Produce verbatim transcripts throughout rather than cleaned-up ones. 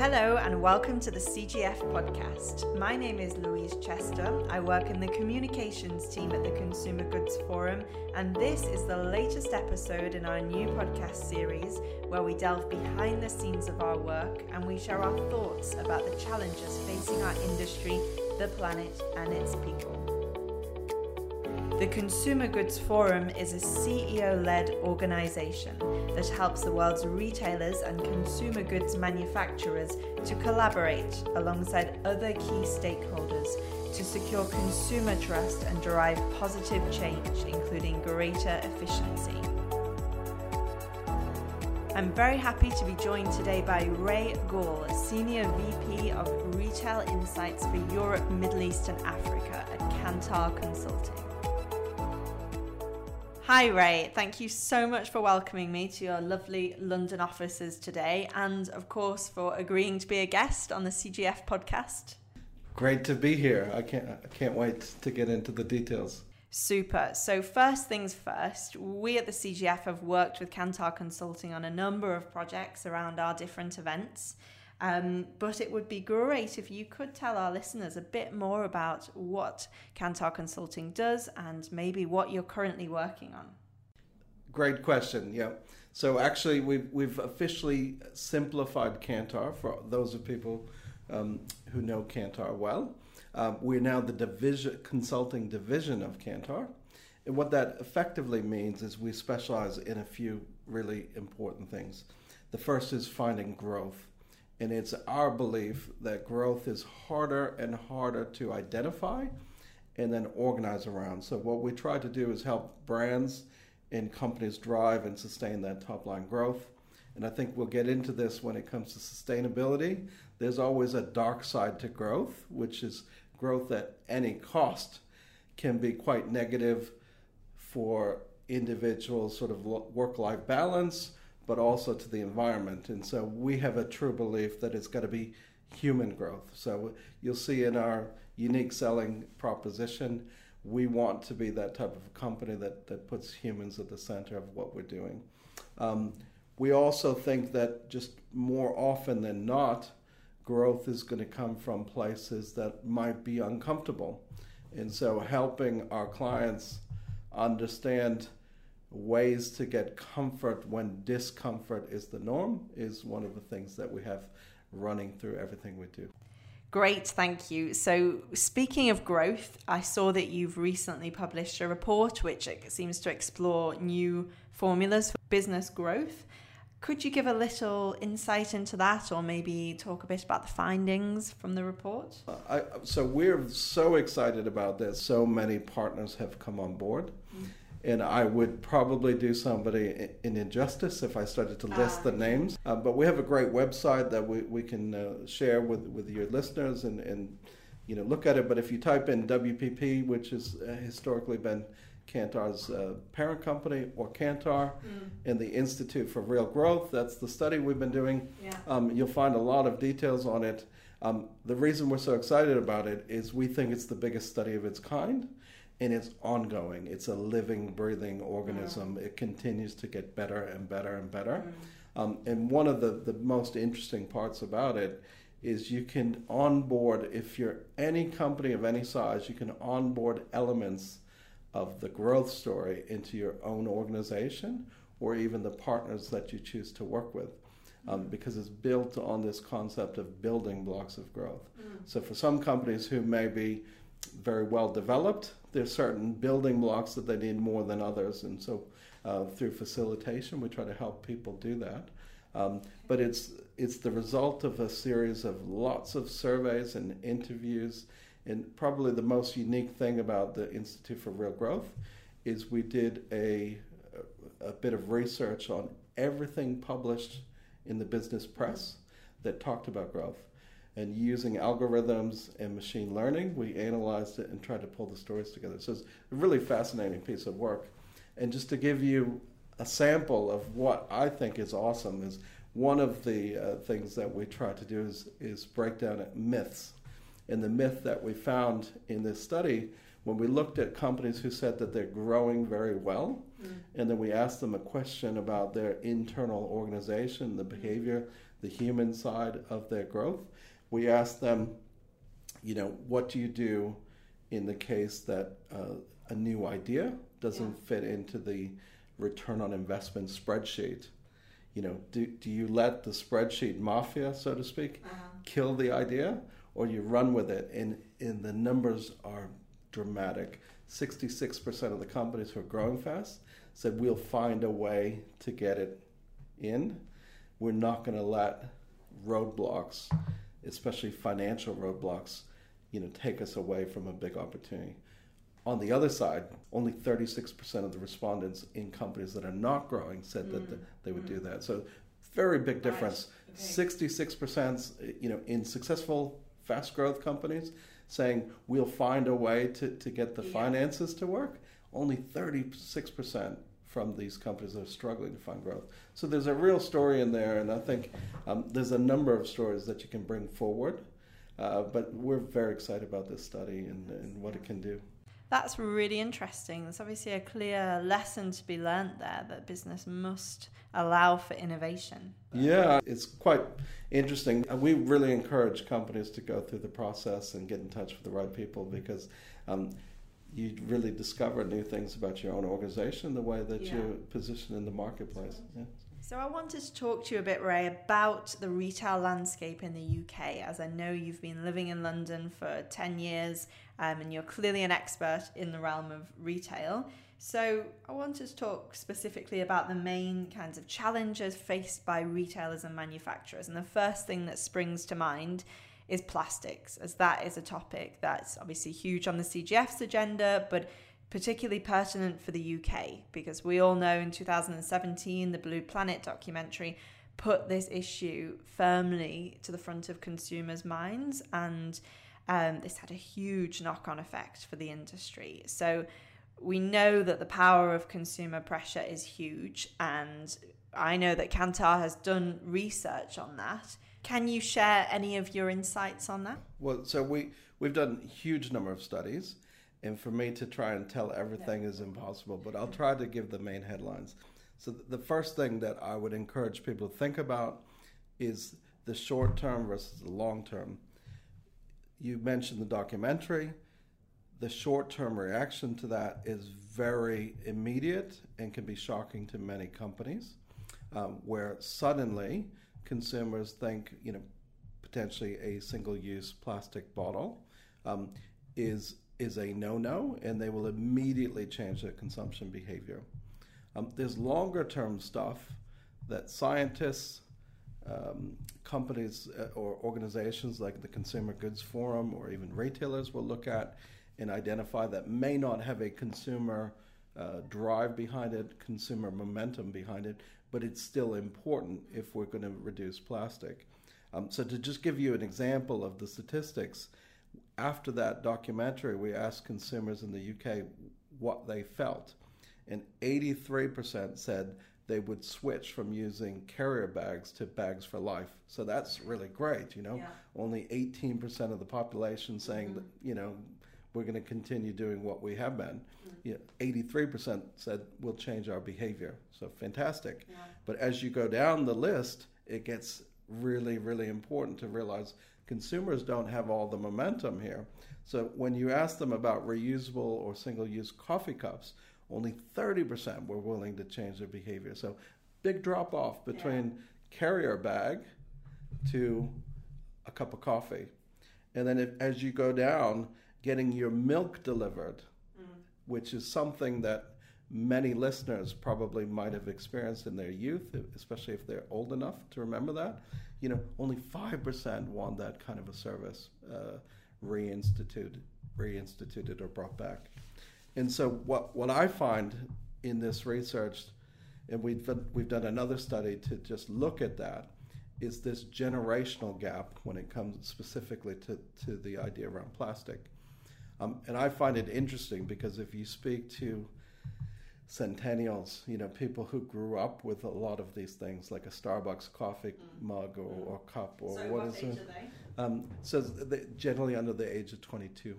Hello and welcome to the C G F podcast. My name is Louise Chester. I work in the communications team at the Consumer Goods Forum, and this is the latest episode in our new podcast series where we delve behind the scenes of our work and we share our thoughts about the challenges facing our industry, the planet and its people. The Consumer Goods Forum is a C E O-led organisation that helps the world's retailers and consumer goods manufacturers to collaborate alongside other key stakeholders to secure consumer trust and drive positive change, including greater efficiency. I'm very happy to be joined today by Ray Gall, Senior V P of Retail Insights for Europe, Middle East and Africa at Kantar Consulting. Hi Ray, thank you so much for welcoming me to your lovely London offices today and of course for agreeing to be a guest on the C G F podcast. Great to be here. I can't I can't wait to get into the details. Super. So first things first, we at the C G F have worked with Kantar Consulting on a number of projects around our different events. Um, but it would be great if you could tell our listeners a bit more about what Kantar Consulting does and maybe what you're currently working on. Great question. Yeah. So actually, we've we've officially simplified Kantar for those of people um, who know Kantar well. Um, we're now the division consulting division of Kantar, and what that effectively means is we specialize in a few really important things. The first is finding growth. And it's our belief that growth is harder and harder to identify and then organize around. So what we try to do is help brands and companies drive and sustain that top line growth. And I think we'll get into this when it comes to sustainability. There's always a dark side to growth, which is growth at any cost can be quite negative for individuals' sort of work-life balance, but also to the environment. And so we have a true belief that it's got to be human growth. So you'll see in our unique selling proposition, we want to be that type of company that, that puts humans at the center of what we're doing. Um, we also think that just more often than not, growth is going to come from places that might be uncomfortable. And so helping our clients understand ways to get comfort when discomfort is the norm is one of the things that we have running through everything we do. Great, thank you. So speaking of growth, I saw that you've recently published a report which seems to explore new formulas for business growth. Could you give a little insight into that or maybe talk a bit about the findings from the report? Uh, I, so we're so excited about this. So many partners have come on board. Mm. And I would probably do somebody an injustice if I started to list uh, the names. Uh, but we have a great website that we, we can uh, share with, with your listeners and, and you know look at it. But if you type in W P P, which has uh, historically been Kantar's uh, parent company, or Kantar, mm. and the Institute for Real Growth, that's the study we've been doing. Yeah. Um, you'll find a lot of details on it. Um, the reason we're so excited about it is we think it's the biggest study of its kind. And it's ongoing. It's a living, breathing organism. Mm. It continues to get better and better and better. Mm. Um, and one of the, the most interesting parts about it is you can onboard, if you're any company of any size, you can onboard elements of the growth story into your own organization or even the partners that you choose to work with. Um, because it's built on this concept of building blocks of growth. Mm. So for some companies who may be very well developed, there's certain building blocks that they need more than others, and so uh, through facilitation we try to help people do that. Um, but it's it's the result of a series of lots of surveys and interviews, and probably the most unique thing about the Institute for Real Growth is we did a a bit of research on everything published in the business press that talked about growth. And using algorithms and machine learning, we analyzed it and tried to pull the stories together. So it's a really fascinating piece of work. And just to give you a sample of what I think is awesome is one of the uh, things that we try to do is, is break down myths. And the myth that we found in this study when we looked at companies who said that they're growing very well, mm. and then we asked them a question about their internal organization, the behavior, the human side of their growth, we asked them, you know, what do you do in the case that uh, a new idea doesn't yeah. fit into the return on investment spreadsheet? You know, do, do you let the spreadsheet mafia, so to speak, uh-huh. kill the idea, or you run with it? And, and the numbers are dramatic. sixty-six percent of the companies who are growing fast said we'll find a way to get it in. We're not going to let roadblocks, especially financial roadblocks, you know, take us away from a big opportunity. On the other side, only thirty-six percent of the respondents in companies that are not growing said mm. that they would mm. do that. So very big difference. Right. Okay. sixty-six percent, you know, in successful fast growth companies saying we'll find a way to, to get the yeah. finances to work. Only thirty-six percent from these companies that are struggling to find growth. So there's a real story in there, and I think um, there's a number of stories that you can bring forward. Uh, but we're very excited about this study and, and what it can do. That's really interesting. There's obviously a clear lesson to be learned there, that business must allow for innovation. Yeah, it's quite interesting. We really encourage companies to go through the process and get in touch with the right people, because um, you really discover new things about your own organization, the way that yeah. you're positioned in the marketplace. Yeah. So I wanted to talk to you a bit, Ray, about the retail landscape in the U K, as I know you've been living in London for ten years um, and you're clearly an expert in the realm of retail. So I wanted to talk specifically about the main kinds of challenges faced by retailers and manufacturers. And the first thing that springs to mind is plastics, as that is a topic that's obviously huge on the C G F's agenda, but particularly pertinent for the U K, because we all know in two thousand seventeen, the Blue Planet documentary put this issue firmly to the front of consumers' minds, and um, this had a huge knock-on effect for the industry. So we know that the power of consumer pressure is huge, and I know that Kantar has done research on that. Can you share any of your insights on that? Well, so we, we've done a huge number of studies. And for me to try and tell everything yeah. is impossible, but I'll try to give the main headlines. So the first thing that I would encourage people to think about is the short term versus the long term. You mentioned the documentary. The short term reaction to that is very immediate and can be shocking to many companies, um, where suddenly consumers think, you know, potentially a single use plastic bottle um, is is a no-no, and they will immediately change their consumption behavior. Um, there's longer-term stuff that scientists, um, companies uh, or organizations like the Consumer Goods Forum or even retailers will look at and identify that may not have a consumer uh, drive behind it, consumer momentum behind it, but it's still important if we're going to reduce plastic. Um, so to just give you an example of the statistics, after that documentary, we asked consumers in the U K what they felt, and eighty-three percent said they would switch from using carrier bags to bags for life. So that's really great, you know. Yeah. Only eighteen percent of the population saying mm-hmm. that, you know, we're going to continue doing what we have been. Mm-hmm. You know, eighty-three percent said we'll change our behavior. So fantastic. Yeah. But as you go down the list, it gets really, really important to realize consumers don't have all the momentum here. So when you ask them about reusable or single-use coffee cups, only thirty percent were willing to change their behavior. So big drop-off between yeah. carrier bag to a cup of coffee. And then if, as you go down, getting your milk delivered, mm. which is something that many listeners probably might have experienced in their youth, especially if they're old enough to remember that. You know, only five percent want that kind of a service uh, reinstituted, reinstituted or brought back. And so what, what I find in this research, and we've, we've done another study to just look at that, is this generational gap when it comes specifically to, to the idea around plastic. Um, and I find it interesting because if you speak to centennials, you know, people who grew up with a lot of these things, like a Starbucks coffee mm. mug or, mm. or cup or so what what is age it? Are they? Um, so they generally under the age of twenty-two.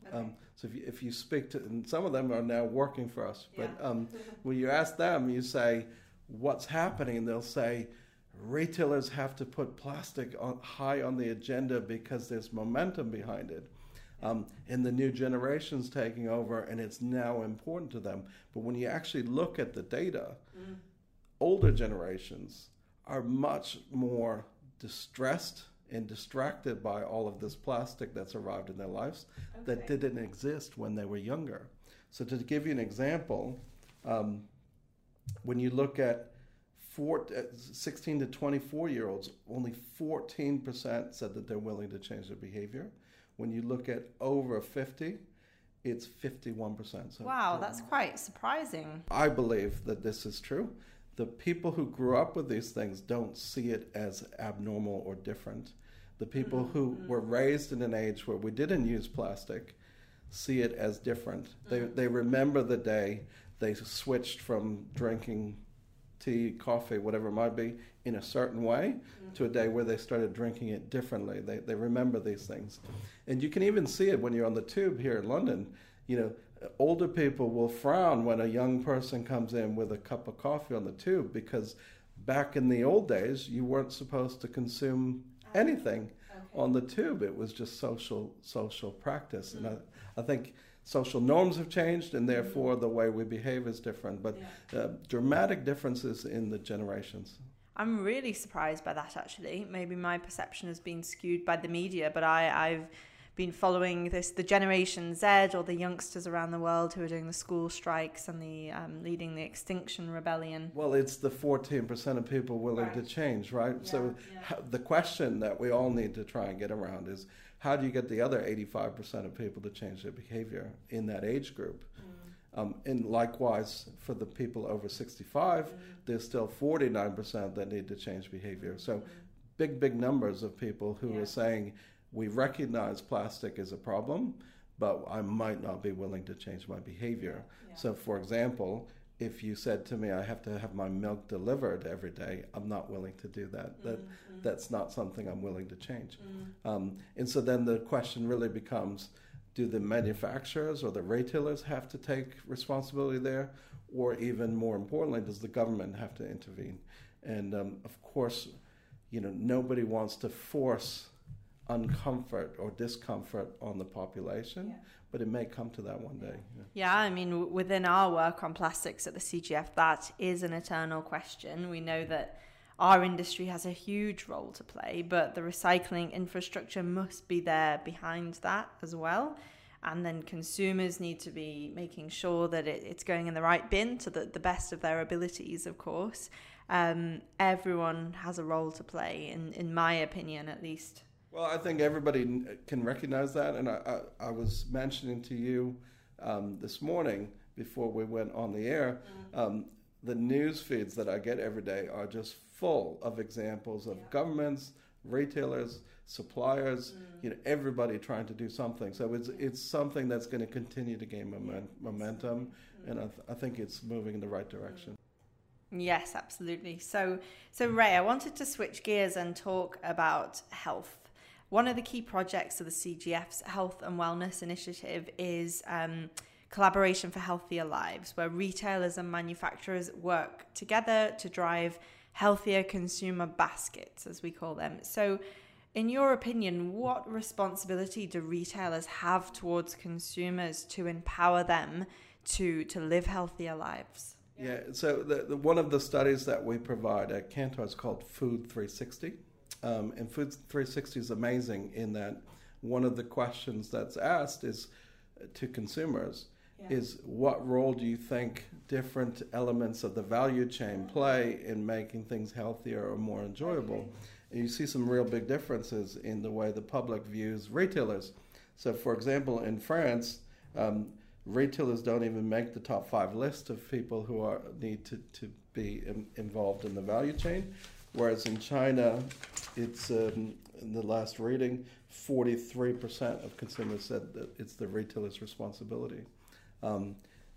Okay. Um, so if you, if you speak to, and some of them are now working for us, but Yeah. um, when you ask them, you say, what's happening? They'll say, retailers have to put plastic on, high on the agenda because there's momentum behind it. Um, and the new generation's taking over, and it's now important to them. But when you actually look at the data, mm. older generations are much more distressed and distracted by all of this plastic that's arrived in their lives okay. that didn't exist when they were younger. So to give you an example, um, when you look at four, sixteen to twenty-four year olds, only fourteen percent said that they're willing to change their behavior. When you look at over fifty, it's fifty-one percent. So wow, that's quite surprising. I believe that this is true. The people who grew up with these things don't see it as abnormal or different. The people mm-hmm. who were raised in an age where we didn't use plastic see it as different. Mm-hmm. They they remember the day they switched from drinking tea, coffee, whatever it might be, in a certain way mm-hmm. to a day where they started drinking it differently. They they remember these things. And you can even see it when you're on the tube here in London. You know, older people will frown when a young person comes in with a cup of coffee on the tube because back in the old days, you weren't supposed to consume anything okay. on the tube. It was just social social practice. Mm-hmm. And I, I think social norms have changed, and therefore the way we behave is different. But yeah. uh, dramatic differences in the generations. I'm really surprised by that, actually. Maybe my perception has been skewed by the media, but I, I've been following this, the Generation Z, or the youngsters around the world who are doing the school strikes and the um, leading the Extinction Rebellion. Well, it's the fourteen percent of people willing right. to change, right? Yeah, so yeah. the question that we all need to try and get around is, how do you get the other eighty-five percent of people to change their behavior in that age group? Mm. Um, and likewise, for the people over sixty-five, mm. there's still forty-nine percent that need to change behavior. So mm. big, big numbers of people who yeah. are saying, we recognize plastic is a problem, but I might not be willing to change my behavior. Yeah. So, for example, if you said to me, I have to have my milk delivered every day, I'm not willing to do that. That mm-hmm. That's not something I'm willing to change. Mm. Um, and so then the question really becomes, do the manufacturers or the retailers have to take responsibility there? Or even more importantly, does the government have to intervene? And um, of course, you know, nobody wants to force uncomfort or discomfort on the population, yeah. but it may come to that one day. Yeah. yeah, I mean, within our work on plastics at the C G F, that is an eternal question. We know that our industry has a huge role to play, but the recycling infrastructure must be there behind that as well. And then consumers need to be making sure that it, it's going in the right bin to the, the best of their abilities, of course. Um, everyone has a role to play, in, in my opinion, at least. Well, I think everybody can recognize that, and I, I, I was mentioning to you um, this morning before we went on the air, mm-hmm. um, the news feeds that I get every day are just full of examples of yeah. governments, retailers, suppliers, mm. you know, everybody trying to do something. So it's it's something that's going to continue to gain moment, yeah, momentum, mm. and I, th- I think it's moving in the right direction. Yes, absolutely. So, so Ray, I wanted to switch gears and talk about health. One of the key projects of the C G F's Health and Wellness Initiative is um, Collaboration for Healthier Lives, where retailers and manufacturers work together to drive healthier consumer baskets, as we call them. So, in your opinion, what responsibility do retailers have towards consumers to empower them to, to live healthier lives? Yeah, so the, the, one of the studies that we provide at Kantar is called Food three sixty. Um, and Food three sixty is amazing in that one of the questions that's asked is uh, to consumers yeah. is what role do you think different elements of the value chain play in making things healthier or more enjoyable? Okay. And you see some real big differences in the way the public views retailers. So, for example, in France, um, retailers don't even make the top five list of people who are need to, to be in, involved in the value chain. Whereas in China, it's um, in the last reading, forty-three percent of consumers said that it's the retailer's responsibility. Um,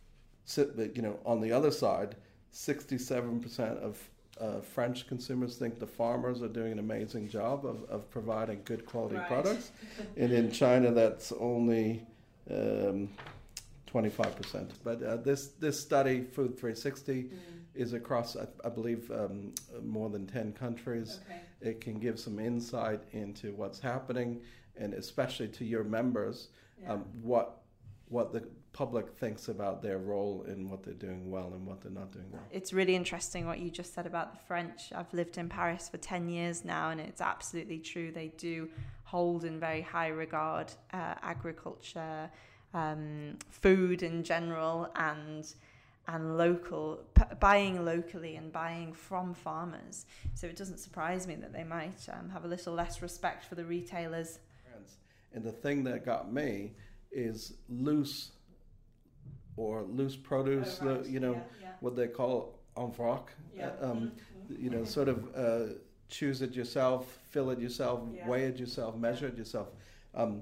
so, you know, on the other side, sixty-seven percent of uh, French consumers think the farmers are doing an amazing job of, of providing good quality right. products. And in China, that's only um, twenty-five percent. But uh, this this study, Food three sixty, mm. is across, I, I believe, um, more than ten countries. Okay. It can give some insight into what's happening, and especially to your members, yeah. um, what what the public thinks about their role in what they're doing well and what they're not doing well. It's really interesting what you just said about the French. I've lived in Paris for ten years now, and it's absolutely true. They do hold in very high regard uh, agriculture, um, food in general, and and local, p- buying locally and buying from farmers. So it doesn't surprise me that they might um, have a little less respect for the retailers. And the thing that got me is loose or loose produce, oh, right. you know, yeah, yeah. what they call en vrac, yeah. um, mm-hmm. you know, sort of uh, choose it yourself, fill it yourself, yeah. weigh it yourself, measure it yourself. Um,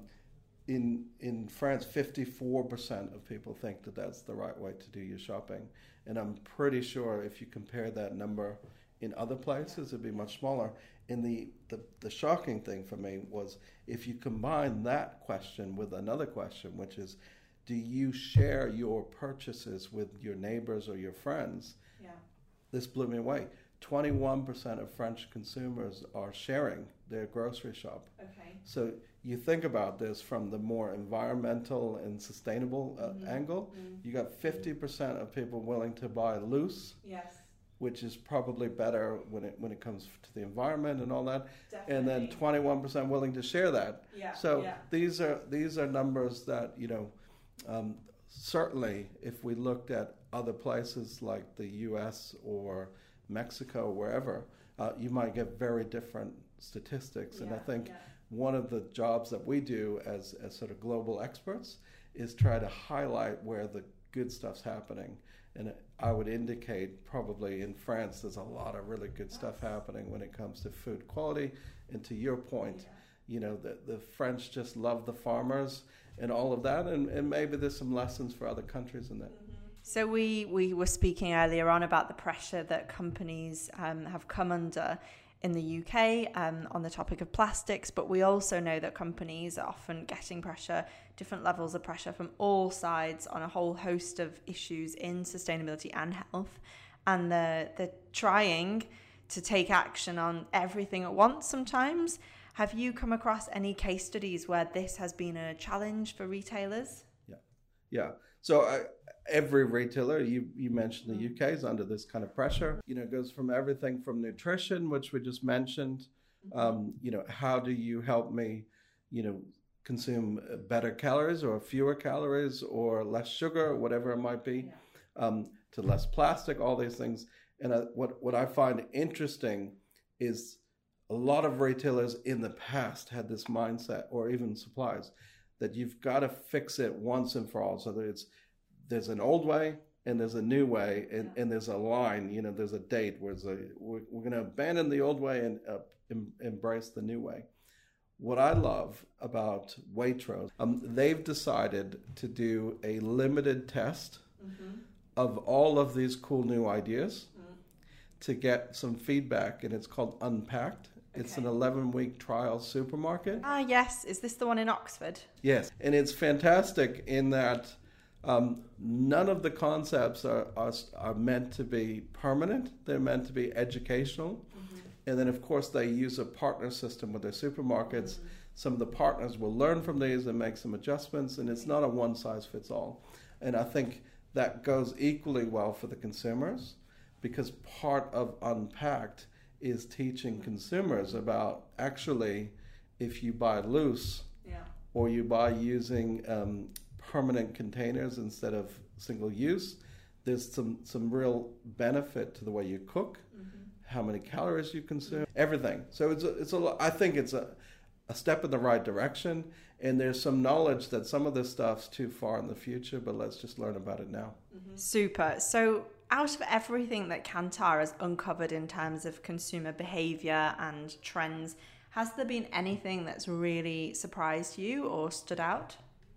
in in France, fifty-four percent of people think that that's the right way to do your shopping. And I'm pretty sure if you compare that number in other places, it'd be much smaller. And the, the, the shocking thing for me was if you combine that question with another question, which is, do you share your purchases with your neighbors or your friends? Yeah. This blew me away. twenty-one percent of French consumers are sharing their grocery shop. Okay. So you think about this from the more environmental and sustainable uh, mm-hmm. angle. Mm-hmm. You got fifty percent of people willing to buy loose. Yes. Which is probably better when it when it comes to the environment and all that. Definitely. And then twenty-one percent willing to share that. Yeah. So yeah. these are these are numbers that, you know, um, certainly if we looked at other places like the U S or Mexico, wherever, uh, you might get very different statistics. Yeah, and I think yeah. one of the jobs that we do as, as sort of global experts is try to highlight where the good stuff's happening. And I would indicate probably in France there's a lot of really good stuff happening when it comes to food quality. And to your point, yeah. you know, the, the French just love the farmers and all of that. And, and maybe there's some lessons for other countries in that. Mm-hmm. So we, we were speaking earlier on about the pressure that companies um, have come under in the U K um, on the topic of plastics, but we also know that companies are often getting pressure, different levels of pressure from all sides on a whole host of issues in sustainability and health, and they're, they're trying to take action on everything at once sometimes. Have you come across any case studies where this has been a challenge for retailers? Yeah, yeah. So I, every retailer, you, you mentioned the U K is under this kind of pressure. You know, it goes from everything from nutrition, which we just mentioned. Um, you know, how do you help me, you know, consume better calories or fewer calories or less sugar or whatever it might be, um, to less plastic, all these things. And uh, what, what I find interesting is a lot of retailers in the past had this mindset, or even suppliers, that you've got to fix it once and for all. So that it's there's an old way and there's a new way, and, yeah. and there's a line, you know, there's a date where it's a, we're, we're going to abandon the old way and uh, em, embrace the new way. What I love about Waitrose, um, they've decided to do a limited test mm-hmm. of all of these cool new ideas mm. to get some feedback, and it's called Unpacked. Okay. It's an eleven-week trial supermarket. Ah, yes. Is this the one in Oxford? Yes. And it's fantastic in that um, none of the concepts are, are are meant to be permanent. They're meant to be educational. Mm-hmm. And then, of course, they use a partner system with their supermarkets. Mm-hmm. Some of the partners will learn from these and make some adjustments, and it's not a one-size-fits-all. And I think that goes equally well for the consumers, because part of Unpacked is teaching consumers about actually if you buy loose yeah. or you buy using um, permanent containers instead of single use, there's some, some real benefit to the way you cook, mm-hmm. how many calories you consume, everything. So it's a, it's a, I think it's a, a step in the right direction, and there's some knowledge that some of this stuff's too far in the future, but let's just learn about it now. Mm-hmm. Super. So out of everything that Kantar has uncovered in terms of consumer behavior and trends, has there been anything that's really surprised you or stood out?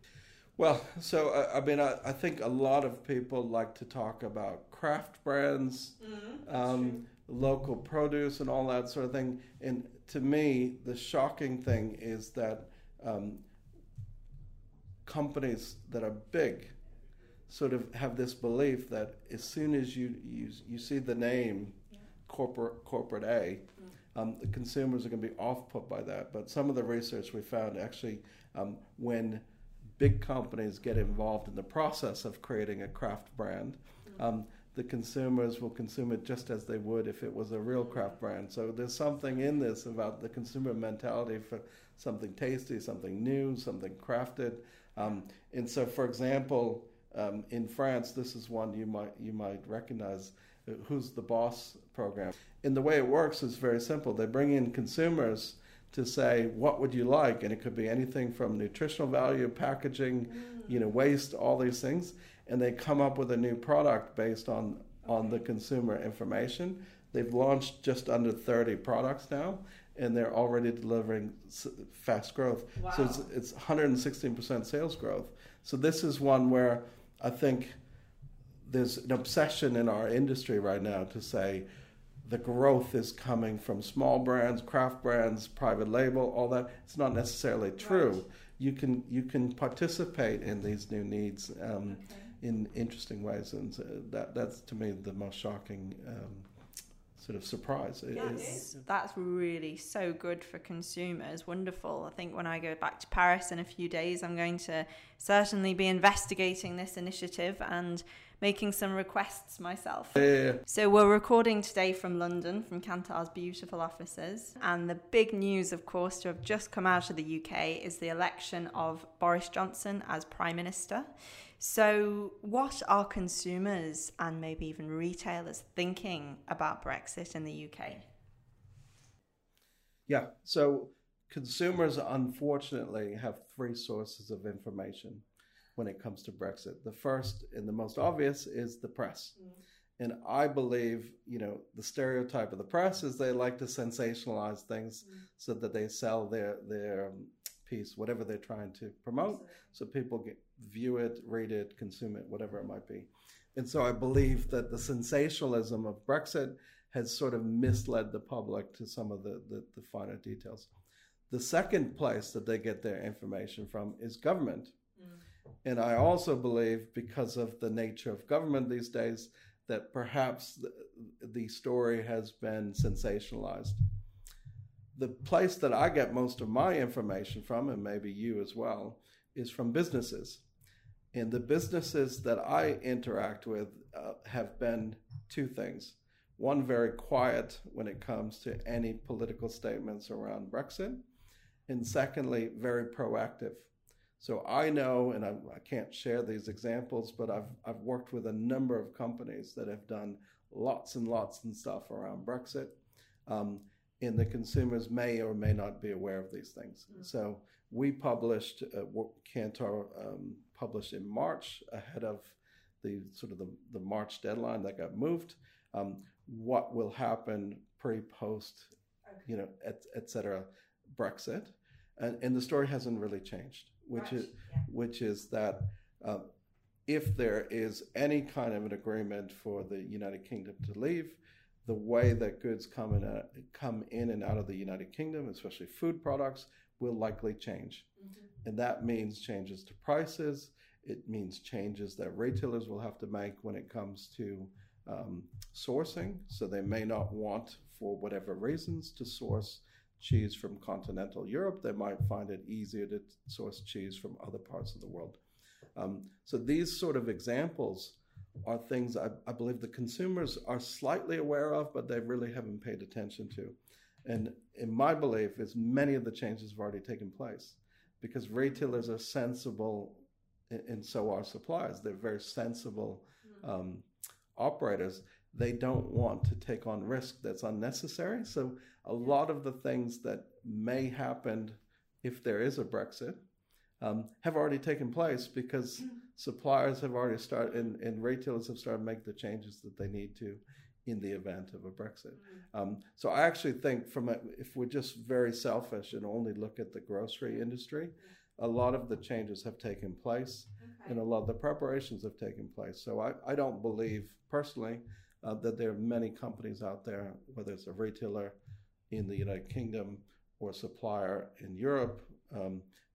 Well, so uh, I mean, I, I think a lot of people like to talk about craft brands, mm-hmm. um, local produce and all that sort of thing. And to me, the shocking thing is that um, companies that are big sort of have this belief that as soon as you you, you see the name yeah. corporate corporate A, mm. um, the consumers are going to be off-put by that. But some of the research we found actually um, when big companies get involved in the process of creating a craft brand, mm. um, the consumers will consume it just as they would if it was a real craft brand. So there's something in this about the consumer mentality for something tasty, something new, something crafted. Um, and so, for example, um, in France, this is one you might you might recognize, uh, Who's the Boss program. And the way it works is very simple. They bring in consumers to say, what would you like? And it could be anything from nutritional value, packaging, mm. you know, waste, all these things. And they come up with a new product based on, on the consumer information. They've launched just under thirty products now, and they're already delivering fast growth. Wow. So it's, it's one hundred sixteen percent sales growth. So this is one where I think there's an obsession in our industry right now to say, the growth is coming from small brands, craft brands, private label, all that. It's not necessarily true. Right. You can you can participate in these new needs um, okay. in interesting ways, and that that's to me the most shocking um, sort of surprise. Yeah, it is. That's really so good for consumers. Wonderful. I think when I go back to Paris in a few days, I'm going to certainly be investigating this initiative and making some requests myself. Yeah. So we're recording today from London, from Kantar's beautiful offices. And the big news, of course, to have just come out of the U K is the election of Boris Johnson as Prime Minister. So what are consumers and maybe even retailers thinking about Brexit in the U K? Yeah, so consumers unfortunately have three sources of information when it comes to Brexit. The first and the most obvious is the press. Mm. And I believe, you know, the stereotype of the press is they like to sensationalize things mm. so that they sell their their piece, whatever they're trying to promote, Absolutely. So people get, view it, read it, consume it, whatever it might be. And so I believe that the sensationalism of Brexit has sort of misled the public to some of the, the, the finer details. The second place that they get their information from is government. Mm. And I also believe, because of the nature of government these days, that perhaps the, the story has been sensationalized. The place that I get most of my information from, and maybe you as well, is from businesses. And the businesses that I interact with uh, have been two things. One, very quiet when it comes to any political statements around Brexit. And secondly, very proactive. So I know, and I, I can't share these examples, but I've I've worked with a number of companies that have done lots and lots and stuff around Brexit, um, and the consumers may or may not be aware of these things. Mm-hmm. So we published, uh, Kantar um, published in March ahead of the sort of the, the March deadline that got moved. Um, what will happen pre, post, okay. you know, et, et cetera, Brexit, and, and the story hasn't really changed. Which right. is yeah. which is that uh, if there is any kind of an agreement for the United Kingdom to leave, the way that goods come in, uh, come in and out of the United Kingdom, especially food products, will likely change. Mm-hmm. And that means changes to prices. It means changes that retailers will have to make when it comes to um, sourcing. So they may not want, for whatever reasons, to source cheese from continental Europe. They might find it easier to source cheese from other parts of the world. Um, so these sort of examples are things I, I believe the consumers are slightly aware of, but they really haven't paid attention to. And in my belief is many of the changes have already taken place because retailers are sensible, and so are suppliers. They're very sensible um, operators. They don't want to take on risk that's unnecessary. So a lot of the things that may happen if there is a Brexit um, have already taken place because suppliers have already started and, and retailers have started to make the changes that they need to in the event of a Brexit. Um, so I actually think from a, if we're just very selfish and only look at the grocery industry, a lot of the changes have taken place okay. and a lot of the preparations have taken place. So I, I don't believe personally Uh, that there are many companies out there, whether it's a retailer in the United Kingdom or a supplier in Europe, um,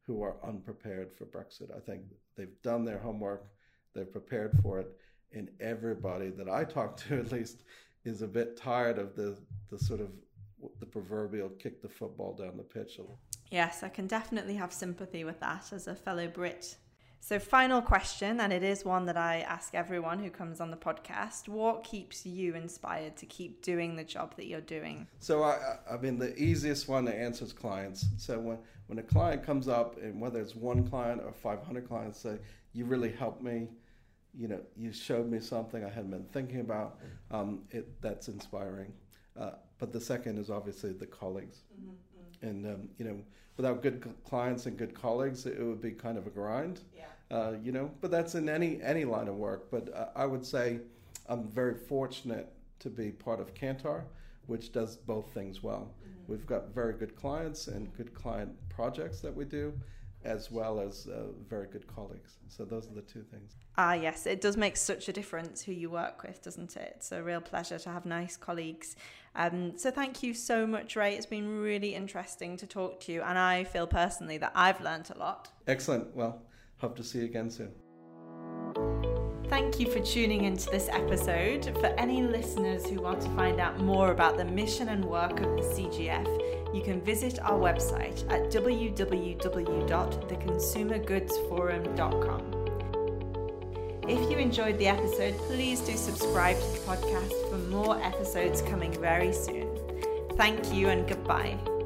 who are unprepared for Brexit. I think they've done their homework, they've prepared for it, and everybody that I talk to at least is a bit tired of the, the sort of the proverbial kick the football down the pitch. Yes, I can definitely have sympathy with that as a fellow Brit. So final question, and it is one that I ask everyone who comes on the podcast. What keeps you inspired to keep doing the job that you're doing? So, I, I mean, the easiest one to answer is clients. So when, when a client comes up, and whether it's one client or five hundred clients, say, you really helped me, you know, you showed me something I hadn't been thinking about, um, it, that's inspiring. Uh, but the second is obviously the colleagues. Mm-hmm. And, um, you know, without good clients and good colleagues, it would be kind of a grind, yeah. uh, you know, but that's in any any line of work. But uh, I would say I'm very fortunate to be part of Kantar, which does both things well. Mm-hmm. We've got very good clients and good client projects that we do, as well as uh, very good colleagues. So those are the two things. Ah, yes, it does make such a difference who you work with, doesn't it? It's a real pleasure to have nice colleagues. Um, so thank you so much, Ray. It's been really interesting to talk to you, and I feel personally that I've learnt a lot. Excellent. Well, hope to see you again soon. Thank you for tuning into this episode. For any listeners who want to find out more about the mission and work of the C G F, you can visit our website at w w w dot the consumer goods forum dot com. If you enjoyed the episode, please do subscribe to the podcast for more episodes coming very soon. Thank you and goodbye.